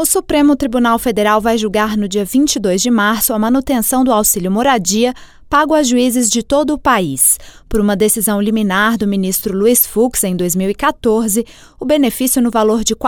O Supremo Tribunal Federal vai julgar no dia 22 de março a manutenção do auxílio moradia pago a juízes de todo o país. Por uma decisão liminar do ministro Luiz Fux em 2014, o benefício no valor de R$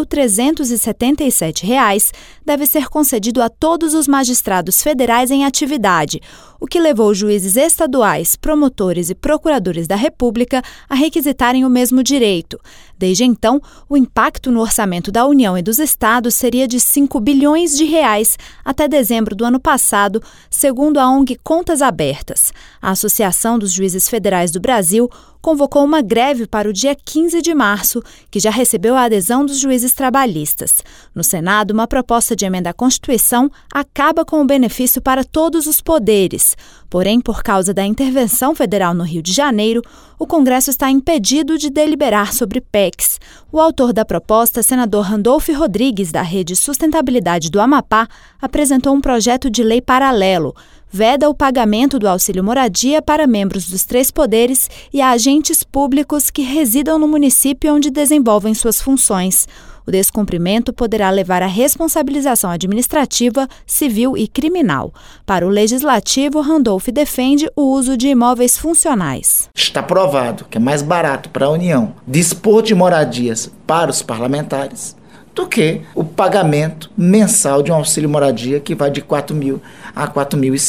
4.377 deve ser concedido a todos os magistrados federais em atividade, o que levou juízes estaduais, promotores e procuradores da República a requisitarem o mesmo direito. Desde então, o impacto no orçamento da União e dos estados seria de R$ 5 bilhões até dezembro do ano passado, segundo a ONG Contas Abertas. A Associação dos Juízes Federais do Brasil convocou uma greve para o dia 15 de março, que já recebeu a adesão dos juízes trabalhistas. No Senado, uma proposta de emenda à Constituição acaba com o benefício para todos os poderes. Porém, por causa da intervenção federal no Rio de Janeiro, o Congresso está impedido de deliberar sobre PECs. O autor da proposta, senador Randolfo Rodrigues, da Rede Sustentabilidade do Amapá, apresentou um projeto de lei paralelo. Veda o pagamento do auxílio moradia para membros dos 3 poderes e a agentes públicos que residam no município onde desenvolvem suas funções. O descumprimento poderá levar à responsabilização administrativa, civil e criminal. Para o Legislativo, Randolph defende o uso de imóveis funcionais. Está provado que é mais barato para a União dispor de moradias para os parlamentares do que o pagamento mensal de um auxílio moradia que vai de R$ 4.000 a R$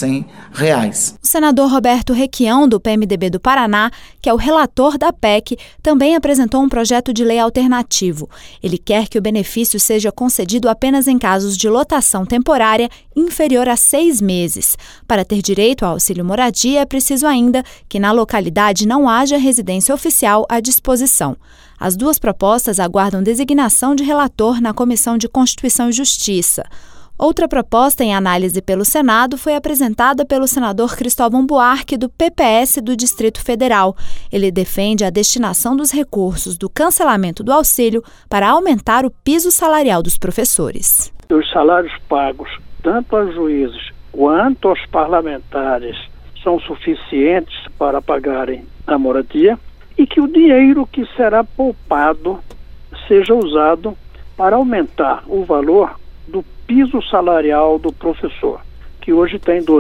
4.100. O senador Roberto Requião, do PMDB do Paraná, que é o relator da PEC, também apresentou um projeto de lei alternativo. Ele quer que o benefício seja concedido apenas em casos de lotação temporária inferior a 6 meses. Para ter direito ao auxílio moradia, é preciso ainda que na localidade não haja residência oficial à disposição. As duas propostas aguardam designação de relator na Comissão de Constituição e Justiça. Outra proposta em análise pelo Senado foi apresentada pelo senador Cristóvão Buarque, do PPS do Distrito Federal. Ele defende a destinação dos recursos do cancelamento do auxílio para aumentar o piso salarial dos professores. Os salários pagos, tanto aos juízes quanto aos parlamentares, são suficientes para pagarem a moradia, e que o dinheiro que será poupado seja usado para aumentar o valor do piso salarial do professor, que hoje tem R$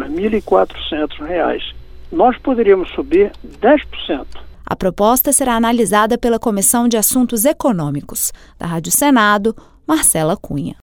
2.400. Nós poderíamos subir 10%. A proposta será analisada pela Comissão de Assuntos Econômicos. Da Rádio Senado, Marcela Cunha.